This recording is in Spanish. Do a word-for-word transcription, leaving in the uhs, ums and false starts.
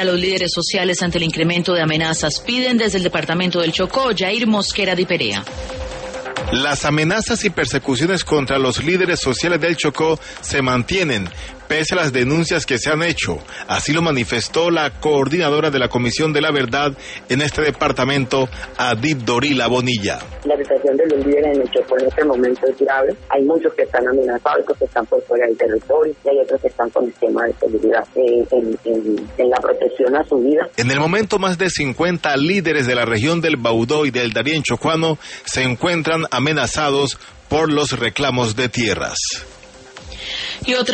A los líderes sociales ante el incremento de amenazas piden desde el departamento del Chocó. Jair Mosquera de Perea. Las amenazas y persecuciones contra los líderes sociales del Chocó se mantienen, pese a las denuncias que se han hecho. Así lo manifestó la coordinadora de la Comisión de la Verdad en este departamento, Adib Dorila Bonilla. La situación de los líderes en el Chocó en este momento es grave. Hay muchos que están amenazados, otros que están por fuera del territorio y hay otros que están con el tema de seguridad, eh, en, en, en la protección a su vida. En el momento, más de cincuenta líderes de la región del Baudó y del Darién chocuano se encuentran amenazados por los reclamos de tierras. Y otra